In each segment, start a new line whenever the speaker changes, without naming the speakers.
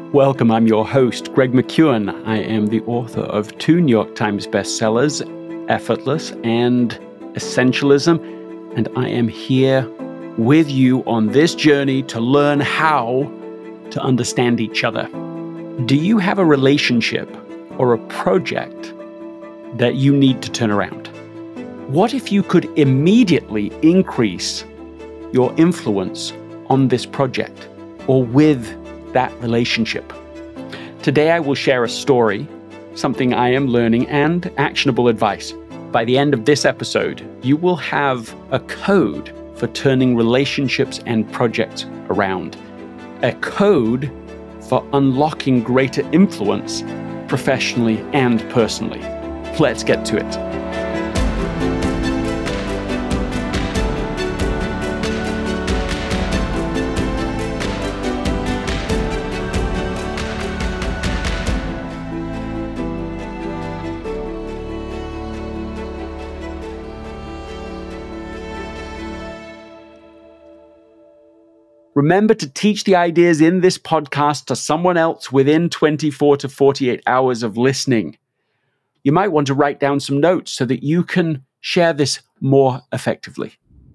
Welcome, I'm your host, Greg McKeown. I am the author of 2 New York Times bestsellers, Effortless and Essentialism, and I am here with you on this journey to learn how to understand each other. Do you have a relationship or a project that you need to turn around? What if you could immediately increase your influence on this project or with that relationship? Today I will share a story, something I am learning, and actionable advice. By the end of this episode, you will have a code for turning relationships and projects around. A code for unlocking greater influence professionally and personally. Let's get to it. Remember to teach the ideas in this podcast to someone else within 24 to 48 hours of listening. You might want to write down some notes so that you can share this more effectively.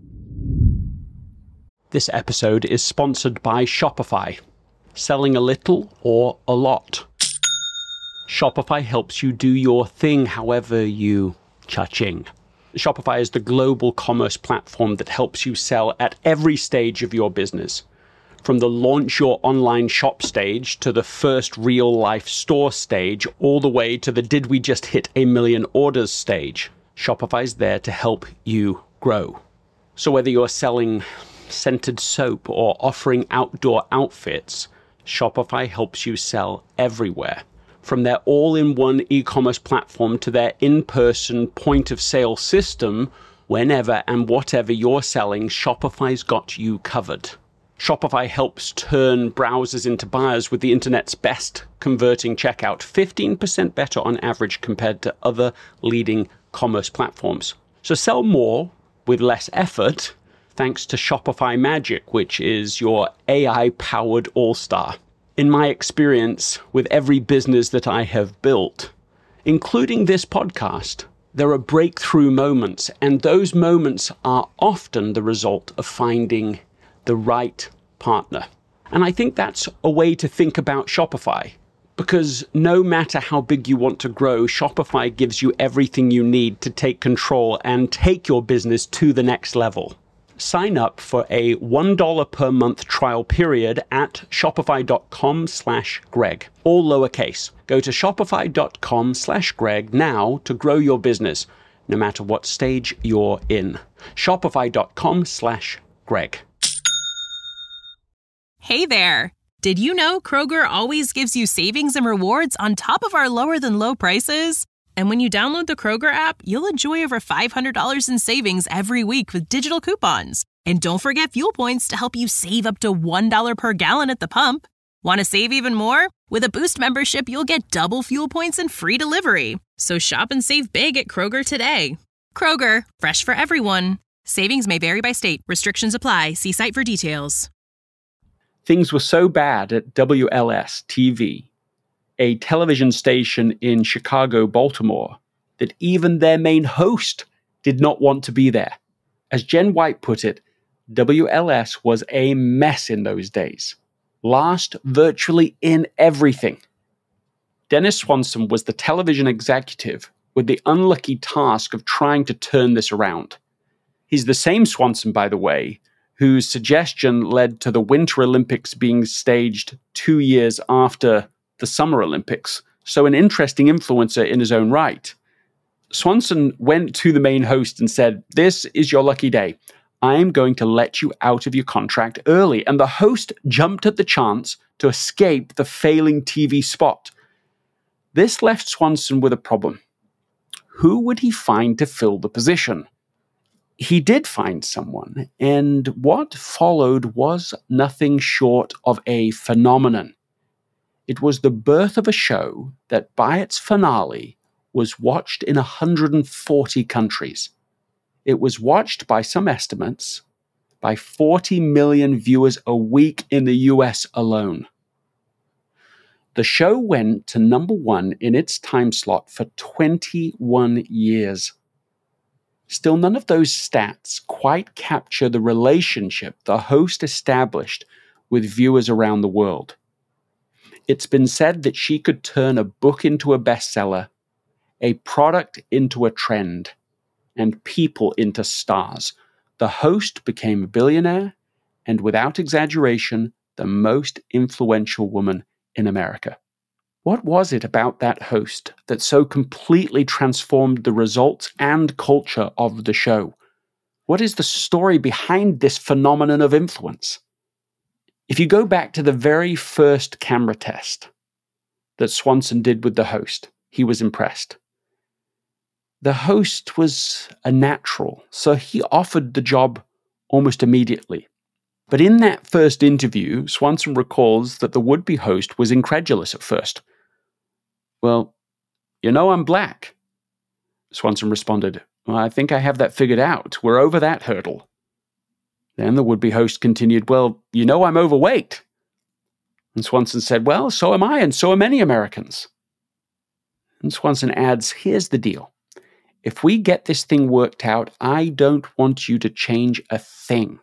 This episode is sponsored by Shopify. Selling a little or a lot. Shopify helps you do your thing however you cha-ching. Shopify is the global commerce platform that helps you sell at every stage of your business. From the launch your online shop stage to the first real-life store stage, all the way to the did we just hit 1 million orders stage, Shopify's there to help you grow. So whether you're selling scented soap or offering outdoor outfits, Shopify helps you sell everywhere. From their all-in-one e-commerce platform to their in-person point-of-sale system, whenever and whatever you're selling, Shopify's got you covered. Shopify helps turn browsers into buyers with the internet's best converting checkout, 15% better on average compared to other leading commerce platforms. So sell more with less effort thanks to Shopify Magic, which is your AI-powered all-star. In my experience with every business that I have built, including this podcast, there are breakthrough moments, and those moments are often the result of finding the right partner. And I think that's a way to think about Shopify, because no matter how big you want to grow, Shopify gives you everything you need to take control and take your business to the next level. Sign up for a $1 per month trial period at shopify.com/Greg, all lowercase. Go to shopify.com/Greg now to grow your business, no matter what stage you're in. Shopify.com/Greg.
Hey there! Did you know Kroger always gives you savings and rewards on top of our lower than low prices? And when you download the Kroger app, you'll enjoy over $500 in savings every week with digital coupons. And don't forget fuel points to help you save up to $1 per gallon at the pump. Want to save even more? With a Boost membership, you'll get double fuel points and free delivery. So shop and save big at Kroger today. Kroger, fresh for everyone. Savings may vary by state. Restrictions apply. See site for details.
Things were so bad at WLS-TV, a television station in Chicago, Baltimore, that even their main host did not want to be there. As Jen White put it, WLS was a mess in those days. Last virtually in everything. Dennis Swanson was the television executive with the unlucky task of trying to turn this around. He's the same Swanson, by the way, whose suggestion led to the Winter Olympics being staged 2 years after the Summer Olympics, so an interesting influencer in his own right. Swanson went to the main host and said, "This is your lucky day. I am going to let you out of your contract early." And the host jumped at the chance to escape the failing TV spot. This left Swanson with a problem. Who would he find to fill the position? He did find someone, and what followed was nothing short of a phenomenon. It was the birth of a show that, by its finale, was watched in 140 countries. It was watched, by some estimates, by 40 million viewers a week in the US alone. The show went to #1 in its time slot for 21 years. Still, none of those stats quite capture the relationship the host established with viewers around the world. It's been said that she could turn a book into a bestseller, a product into a trend, and people into stars. The host became a billionaire, and without exaggeration, the most influential woman in America. What was it about that host that so completely transformed the results and culture of the show? What is the story behind this phenomenon of influence? If you go back to the very first camera test that Swanson did with the host, he was impressed. The host was a natural, so he offered the job almost immediately. But in that first interview, Swanson recalls that the would-be host was incredulous at first. "Well, you know I'm black." Swanson responded, "Well, I think I have that figured out. We're over that hurdle." Then the would-be host continued, "Well, you know I'm overweight." And Swanson said, "Well, so am I, and so are many Americans." And Swanson adds, "Here's the deal. If we get this thing worked out, I don't want you to change a thing."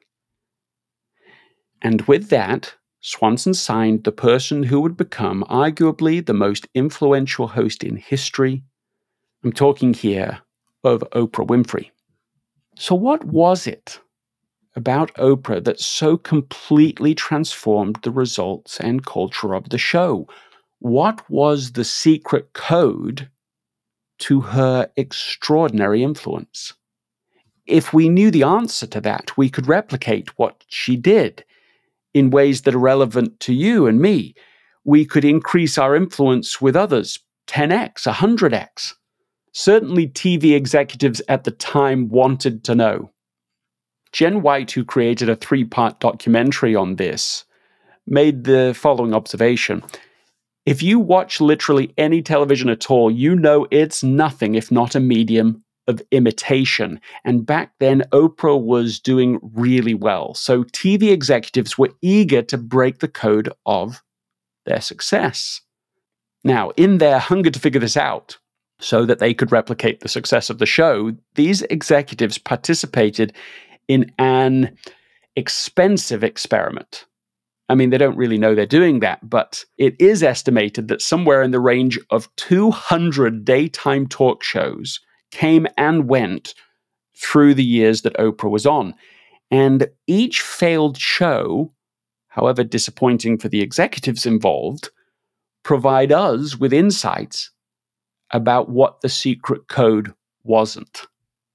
And with that, Swanson signed the person who would become arguably the most influential host in history. I'm talking here of Oprah Winfrey. So what was it about Oprah that so completely transformed the results and culture of the show? What was the secret code to her extraordinary influence? If we knew the answer to that, we could replicate what she did in ways that are relevant to you and me. We could increase our influence with others 10x, 100x. Certainly TV executives at the time wanted to know. Jen White, who created a 3-part documentary on this, made the following observation. If you watch literally any television at all, you know it's nothing if not a medium of imitation. And back then, Oprah was doing really well. So TV executives were eager to break the code of their success. Now, in their hunger to figure this out so that they could replicate the success of the show, these executives participated in an expensive experiment. I mean, they don't really know they're doing that, but it is estimated that somewhere in the range of 200 daytime talk shows came and went through the years that Oprah was on. And each failed show, however disappointing for the executives involved, provide us with insights about what the secret code wasn't.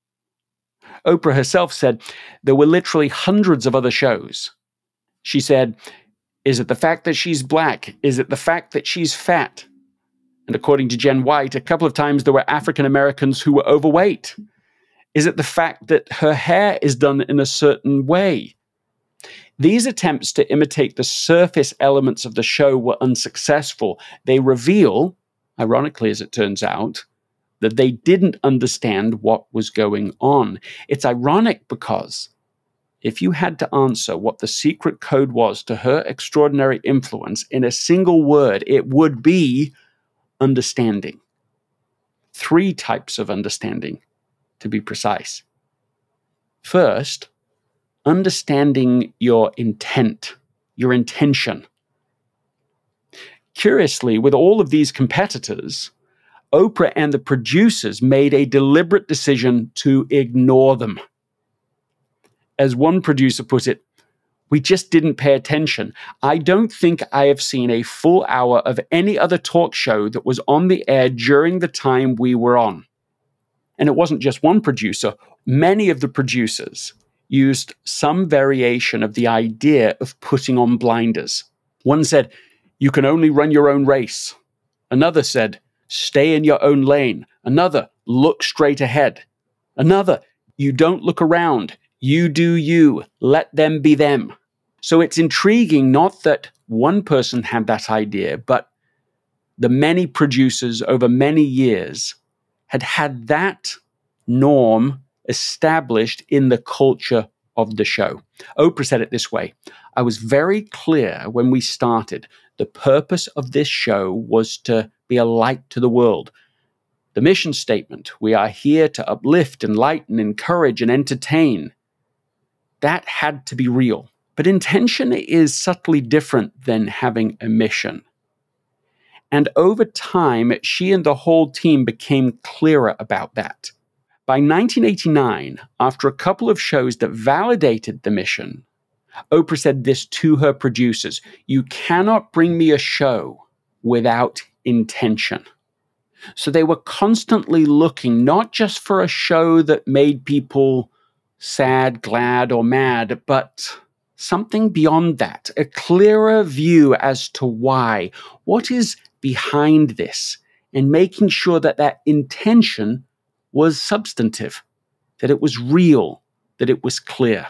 Oprah herself said there were literally hundreds of other shows. She said, "Is it the fact that she's black? Is it the fact that she's fat?" And according to Jen White, a couple of times there were African Americans who were overweight. Is it the fact that her hair is done in a certain way? These attempts to imitate the surface elements of the show were unsuccessful. They reveal, ironically as it turns out, that they didn't understand what was going on. It's ironic because if you had to answer what the secret code was to her extraordinary influence in a single word, it would be understanding. 3 types of understanding, to be precise. First, understanding your intent, your intention. Curiously, with all of these competitors, Oprah and the producers made a deliberate decision to ignore them. As one producer put it, "We just didn't pay attention. I don't think I have seen a full hour of any other talk show that was on the air during the time we were on." And it wasn't just one producer. Many of the producers used some variation of the idea of putting on blinders. One said, "You can only run your own race." Another said, "Stay in your own lane." Another, "Look straight ahead." Another, "You don't look around. You do you. Let them be them." So it's intriguing not that one person had that idea, but the many producers over many years had that norm established in the culture of the show. Oprah said it this way: "I was very clear when we started. The purpose of this show was to be a light to the world. The mission statement, we are here to uplift, enlighten, encourage, and entertain. That had to be real. But intention is subtly different than having a mission." And over time, she and the whole team became clearer about that. By 1989, after a couple of shows that validated the mission, Oprah said this to her producers: "You cannot bring me a show without intention." So they were constantly looking not just for a show that made people sad, glad, or mad, but something beyond that, a clearer view as to why, what is behind this, and making sure that that intention was substantive, that it was real, that it was clear.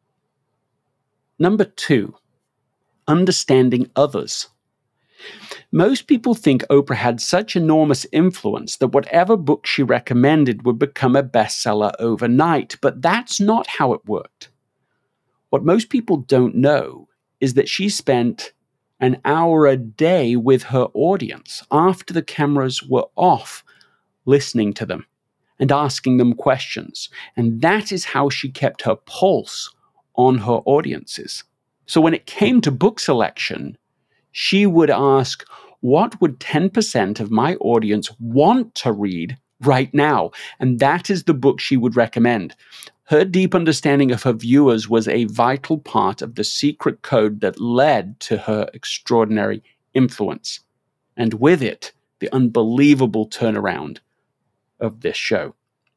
Number 2, understanding others. Most people think Oprah had such enormous influence that whatever book she recommended would become a bestseller overnight, but that's not how it worked. What most people don't know is that she spent an hour a day with her audience after the cameras were off, listening to them and asking them questions. And that is how she kept her pulse on her audiences. So when it came to book selection, she would ask, what would 10% of my audience want to read right now? And that is the book she would recommend. Her deep understanding of her viewers was a vital part of the secret code that led to her extraordinary influence. And with it, the unbelievable turnaround of this show.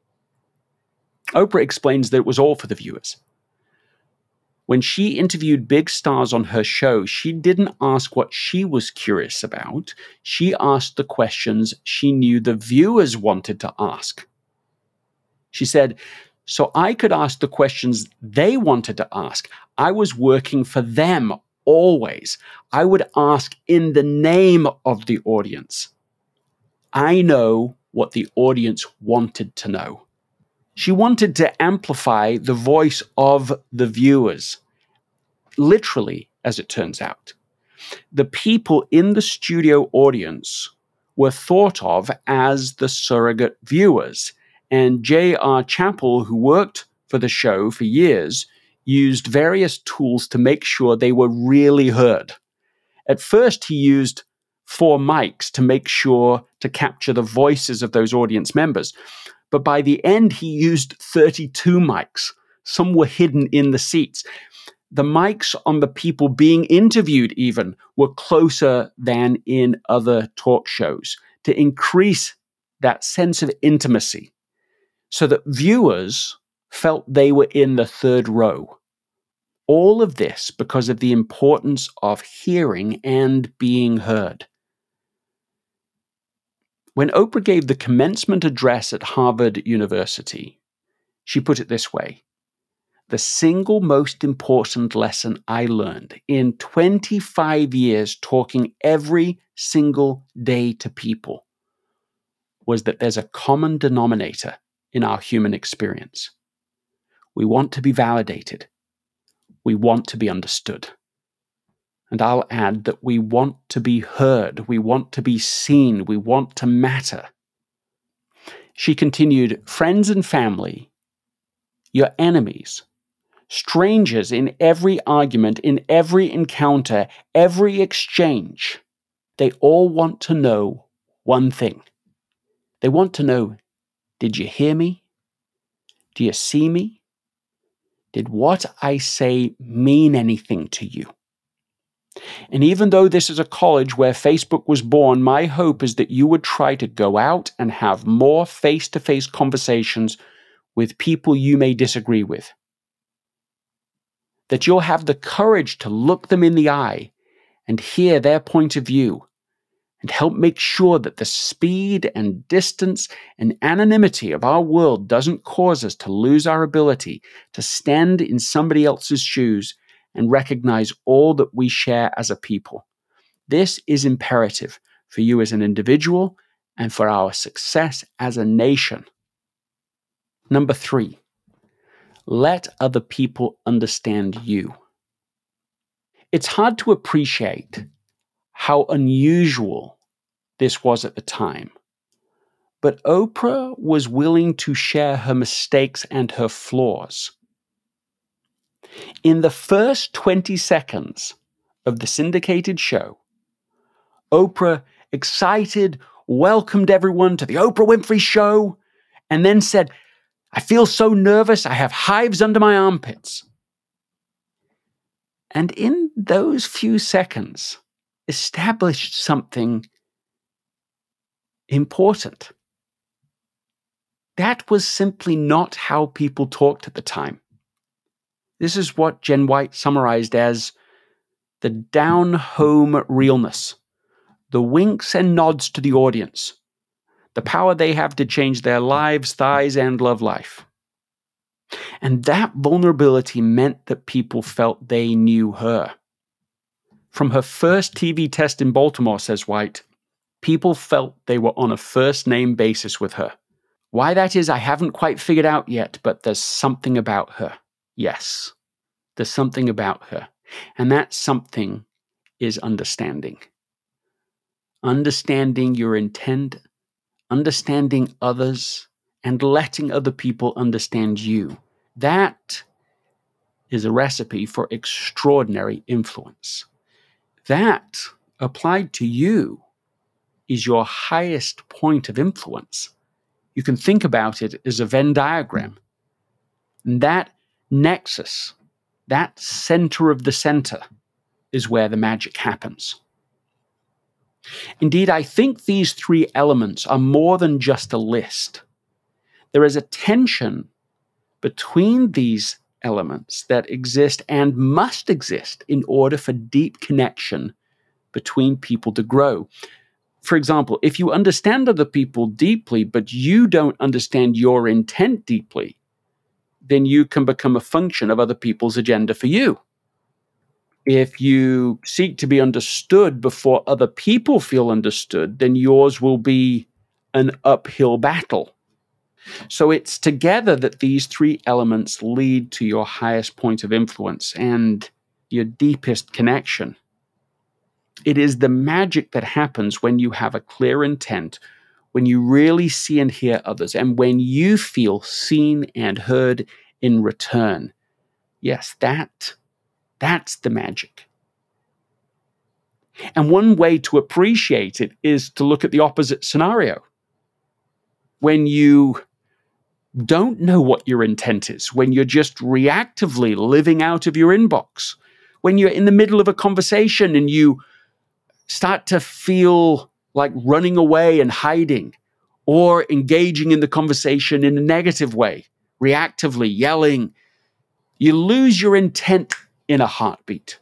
Oprah explains that it was all for the viewers. When she interviewed big stars on her show, she didn't ask what she was curious about. She asked the questions she knew the viewers wanted to ask. She said, "So I could ask the questions they wanted to ask. I was working for them always. I would ask in the name of the audience. I know what the audience wanted to know." She wanted to amplify the voice of the viewers. Literally, as it turns out. The people in the studio audience were thought of as the surrogate viewers. And J.R. Chappell, who worked for the show for years, used various tools to make sure they were really heard. At first, he used 4 mics to make sure to capture the voices of those audience members. But by the end, he used 32 mics. Some were hidden in the seats. The mics on the people being interviewed even were closer than in other talk shows to increase that sense of intimacy so that viewers felt they were in the third row. All of this because of the importance of hearing and being heard. When Oprah gave the commencement address at Harvard University, she put it this way: "The single most important lesson I learned in 25 years talking every single day to people was that there's a common denominator in our human experience. We want to be validated. We want to be understood. And I'll add that we want to be heard. We want to be seen. We want to matter." She continued, "Friends and family, your enemies, strangers in every argument, in every encounter, every exchange, they all want to know one thing. They want to know, did you hear me? Do you see me? Did what I say mean anything to you?" And even though this is a college where Facebook was born, my hope is that you would try to go out and have more face-to-face conversations with people you may disagree with. That you'll have the courage to look them in the eye and hear their point of view and help make sure that the speed and distance and anonymity of our world doesn't cause us to lose our ability to stand in somebody else's shoes and recognize all that we share as a people. This is imperative for you as an individual and for our success as a nation. Number 3, Let other people understand you. It's hard to appreciate how unusual this was at the time, but Oprah was willing to share her mistakes and her flaws. In the first 20 seconds of the syndicated show, Oprah, excited, welcomed everyone to the Oprah Winfrey Show, and then said, "I feel so nervous, I have hives under my armpits." And in those few seconds, established something important. That was simply not how people talked at the time. This is what Jen White summarized as the down-home realness, the winks and nods to the audience, the power they have to change their lives, thighs, and love life. And that vulnerability meant that people felt they knew her. From her first TV test in Baltimore, says White, people felt they were on a first-name basis with her. Why that is, I haven't quite figured out yet, but there's something about her. Yes, there's something about her. And that something is understanding. Understanding your intent, understanding others, and letting other people understand you. That is a recipe for extraordinary influence. That, applied to you, is your highest point of influence. You can think about it as a Venn diagram. And that nexus, that center of the center, is where the magic happens. Indeed, I think these three elements are more than just a list. There is a tension between these elements that exist and must exist in order for deep connection between people to grow. For example, if you understand other people deeply, but you don't understand your intent deeply, then you can become a function of other people's agenda for you. If you seek to be understood before other people feel understood, then yours will be an uphill battle. So it's together that these three elements lead to your highest point of influence and your deepest connection. It is the magic that happens when you have a clear intent, when you really see and hear others, and when you feel seen and heard in return. Yes, that's the magic. And one way to appreciate it is to look at the opposite scenario. When you don't know what your intent is, when you're just reactively living out of your inbox, when you're in the middle of a conversation and you start to feel like running away and hiding, or engaging in the conversation in a negative way, reactively yelling, you lose your intent in a heartbeat.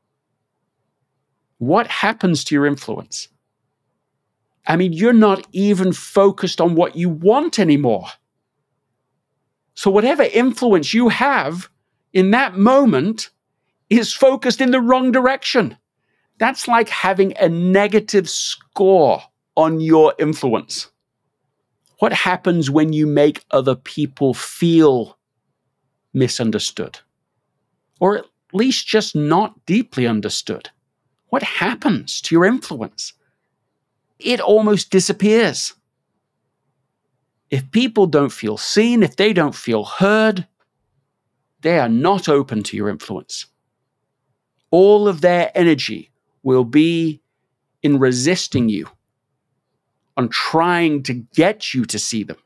What happens to your influence? I mean, you're not even focused on what you want anymore. So whatever influence you have in that moment is focused in the wrong direction. That's like having a negative score on your influence. What happens when you make other people feel misunderstood? Or at least just not deeply understood? What happens to your influence? It almost disappears. If people don't feel seen, if they don't feel heard, they are not open to your influence. All of their energy will be in resisting you, on trying to get you to see them.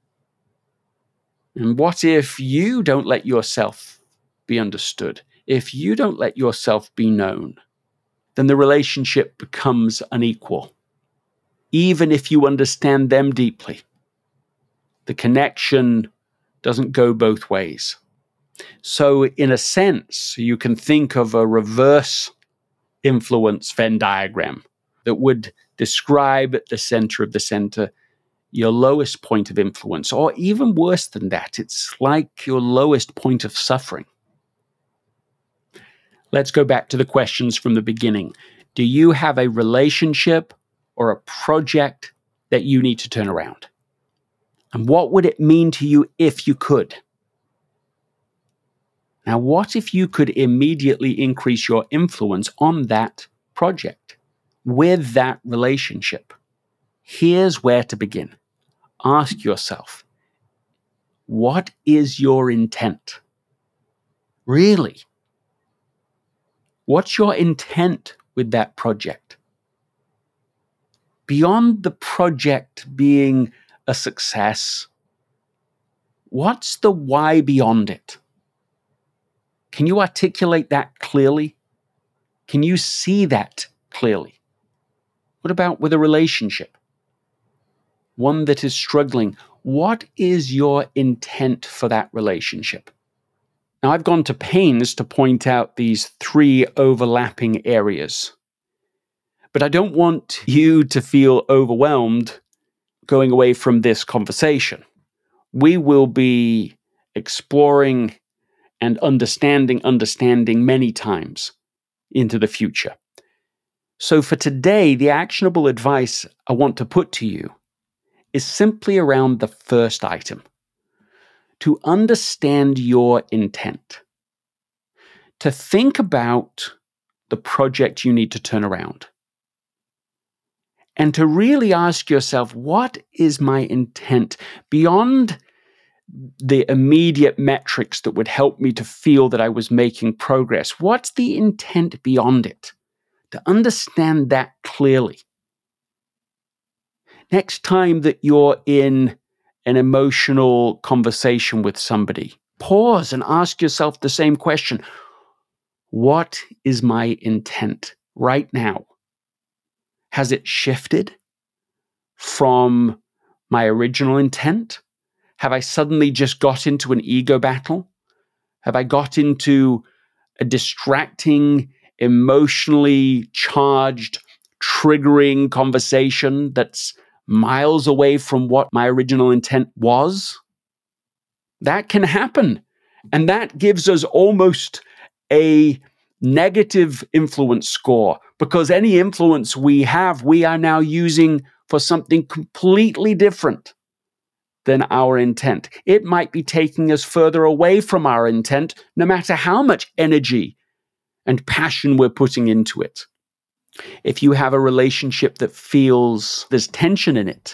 And what if you don't let yourself be understood? If you don't let yourself be known, then the relationship becomes unequal. Even if you understand them deeply, the connection doesn't go both ways. So in a sense, you can think of a reverse influence Venn diagram that would describe at the center of the center your lowest point of influence, or even worse than that, it's like your lowest point of suffering. Let's go back to the questions from the beginning. Do you have a relationship or a project that you need to turn around? And what would it mean to you if you could? Now, what if you could immediately increase your influence on that project with that relationship? Here's where to begin. Ask yourself, what is your intent? Really? What's your intent with that project? Beyond the project being a success, what's the why beyond it? Can you articulate that clearly? Can you see that clearly? What about with a relationship? One that is struggling. What is your intent for that relationship? Now, I've gone to pains to point out these 3 overlapping areas, but I don't want you to feel overwhelmed going away from this conversation. We will be exploring and understanding many times into the future. So for today, the actionable advice I want to put to you is simply around the first item. To understand your intent. To think about the project you need to turn around. And to really ask yourself, what is my intent beyond the immediate metrics that would help me to feel that I was making progress? What's the intent beyond it? To understand that clearly. Next time that you're in an emotional conversation with somebody, pause and ask yourself the same question. What is my intent right now? Has it shifted from my original intent? Have I suddenly just got into an ego battle? Have I got into a distracting, emotionally charged, triggering conversation that's miles away from what my original intent was? That can happen. And that gives us almost a negative influence score, because any influence we have, we are now using for something completely different than our intent. It might be taking us further away from our intent, no matter how much energy and passion we're putting into it. If you have a relationship that feels there's tension in it,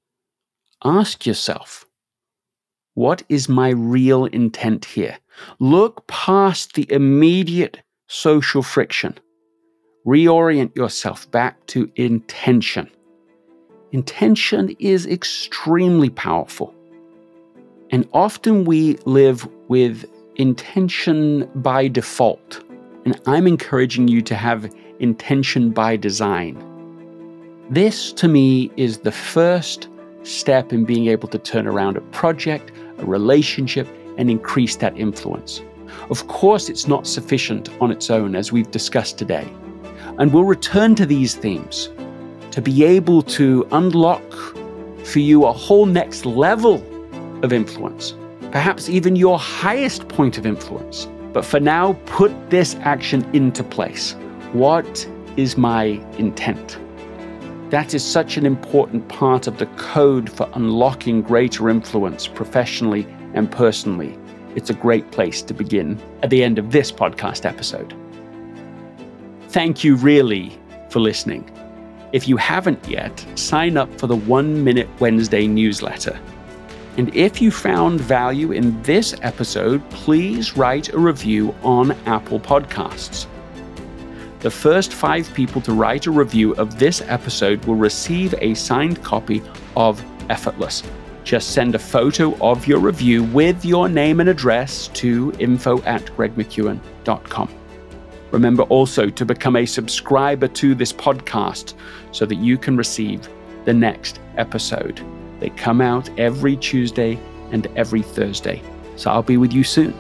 ask yourself, what is my real intent here? Look past the immediate social friction. Reorient yourself back to intention. Intention is extremely powerful. And often we live with intention by default. And I'm encouraging you to have intention by design. This, to me, is the first step in being able to turn around a project, a relationship, and increase that influence. Of course, it's not sufficient on its own, as we've discussed today. And we'll return to these themes to be able to unlock for you a whole next level of influence, perhaps even your highest point of influence. But for now, put this action into place. What is my intent? That is such an important part of the code for unlocking greater influence professionally and personally. It's a great place to begin at the end of this podcast episode. Thank you really for listening. If you haven't yet, sign up for the 1 Minute Wednesday newsletter. And if you found value in this episode, please write a review on Apple Podcasts. The first 5 people to write a review of this episode will receive a signed copy of Effortless. Just send a photo of your review with your name and address to info@gregmckeown.com. Remember also to become a subscriber to this podcast so that you can receive the next episode. They come out every Tuesday and every Thursday. So I'll be with you soon.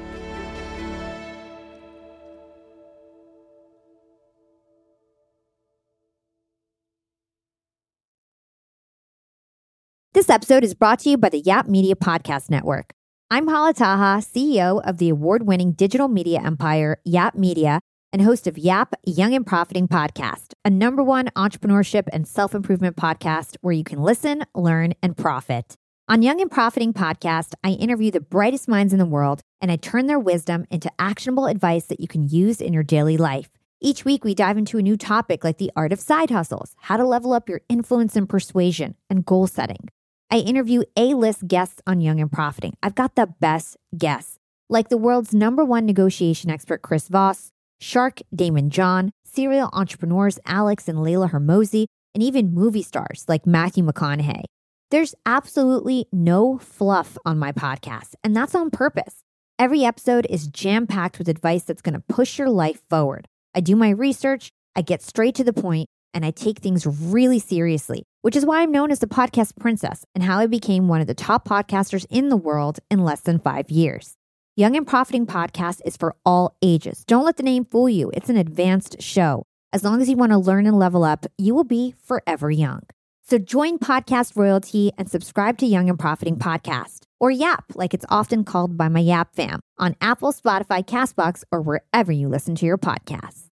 This episode is brought to you by the Yap Media Podcast Network. I'm Hala Taha, CEO of the award-winning digital media empire, Yap Media, and host of Yap Young and Profiting Podcast, a #1 entrepreneurship and self-improvement podcast where you can listen, learn, and profit. On Young and Profiting Podcast, I interview the brightest minds in the world and I turn their wisdom into actionable advice that you can use in your daily life. Each week, we dive into a new topic like the art of side hustles, how to level up your influence and persuasion, and goal setting. I interview A-list guests on Young and Profiting. I've got the best guests, like the world's #1 negotiation expert, Chris Voss, Shark Damon John, serial entrepreneurs Alex and Layla Hermosi, and even movie stars like Matthew McConaughey. There's absolutely no fluff on my podcast, and that's on purpose. Every episode is jam-packed with advice that's going to push your life forward. I do my research, I get straight to the point, and I take things really seriously, which is why I'm known as the podcast princess and how I became one of the top podcasters in the world in less than 5 years. Young and Profiting Podcast is for all ages. Don't let the name fool you. It's an advanced show. As long as you want to learn and level up, you will be forever young. So join Podcast Royalty and subscribe to Young and Profiting Podcast, or YAP, like it's often called by my YAP fam, on Apple, Spotify, CastBox, or wherever you listen to your podcasts.